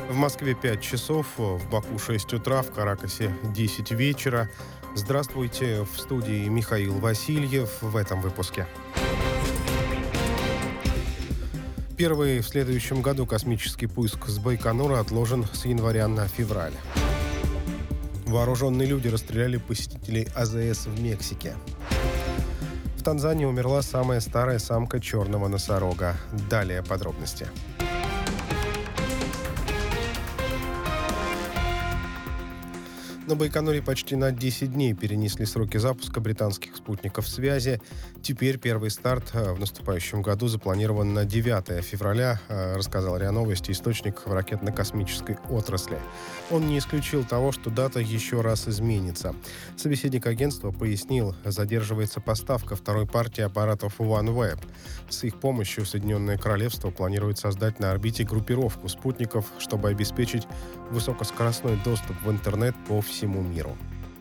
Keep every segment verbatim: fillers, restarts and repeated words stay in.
В Москве пять часов, в Баку шесть утра, в Каракасе десять вечера. Здравствуйте, в студии Михаил Васильев в этом выпуске. Первый в следующем году космический пуск с Байконура отложен с января на февраль. Вооруженные люди расстреляли посетителей А Зэ Эс в Мексике. В Танзании умерла самая старая самка черного носорога. Далее подробности. На Байконуре почти на десять дней перенесли сроки запуска британских спутников связи. Теперь первый старт в наступающем году запланирован на девятое февраля, рассказал РИА Новости источник в ракетно-космической отрасли. Он не исключил того, что дата еще раз изменится. Собеседник агентства пояснил, задерживается поставка второй партии аппаратов OneWeb. С их помощью Соединенное Королевство планирует создать на орбите группировку спутников, чтобы обеспечить высокоскоростной доступ в интернет по всему всему миру.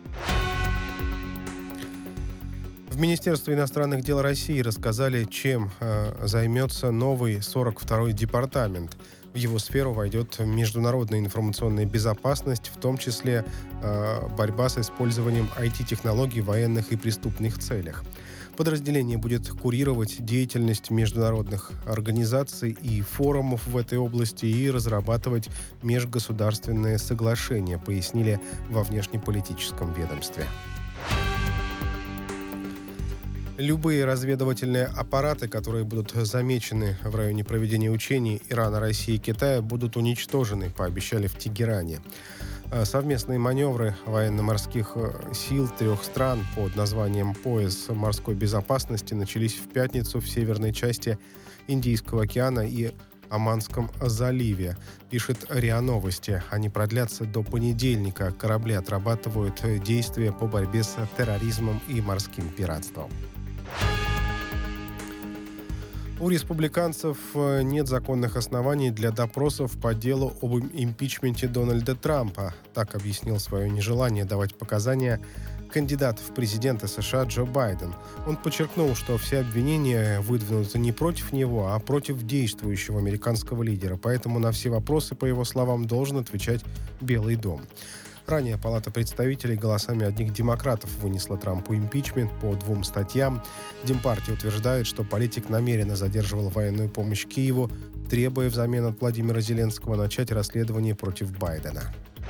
В Министерстве иностранных дел России рассказали, чем э, займется новый сорок второй департамент. В его сферу войдет международная информационная безопасность, в том числе э, борьба с использованием ай ти-технологий в военных и преступных целях. Подразделение будет курировать деятельность международных организаций и форумов в этой области и разрабатывать межгосударственные соглашения, пояснили во внешнеполитическом ведомстве. Любые разведывательные аппараты, которые будут замечены в районе проведения учений Ирана, России и Китая, будут уничтожены, пообещали в Тегеране. Совместные маневры военно-морских сил трех стран под названием «Пояс морской безопасности» начались в пятницу в северной части Индийского океана и Оманском заливе, пишет РИА Новости. Они продлятся до понедельника. Корабли отрабатывают действия по борьбе с терроризмом и морским пиратством. У республиканцев нет законных оснований для допросов по делу об импичменте Дональда Трампа. Так объяснил свое нежелание давать показания кандидат в президенты США Джо Байден. Он подчеркнул, что все обвинения выдвинуты не против него, а против действующего американского лидера. Поэтому на все вопросы, по его словам, должен отвечать Белый дом. Ранее Палата представителей голосами одних демократов вынесла Трампу импичмент по двум статьям. Демпартия утверждает, что политик намеренно задерживал военную помощь Киеву, требуя взамен от Владимира Зеленского начать расследование против Байдена.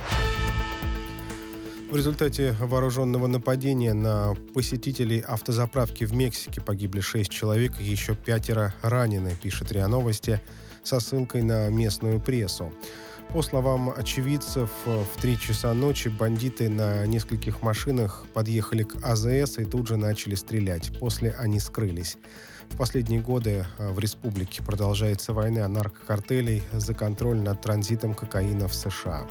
В результате вооруженного нападения на посетителей автозаправки в Мексике погибли шесть человек и еще пятеро ранены, пишет РИА Новости со ссылкой на местную прессу. По словам очевидцев, в три часа ночи бандиты на нескольких машинах подъехали к А Зэ Эс и тут же начали стрелять. После они скрылись. В последние годы в республике продолжается война наркокартелей за контроль над транзитом кокаина в США.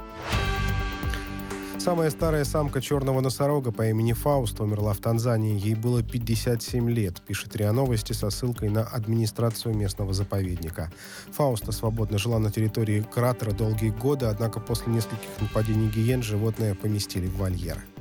Самая старая самка черного носорога по имени Фауста умерла в Танзании. Ей было пятьдесят семь лет, пишет РИА Новости со ссылкой на администрацию местного заповедника. Фауста свободно жила на территории кратера долгие годы, однако после нескольких нападений гиен животное поместили в вольер.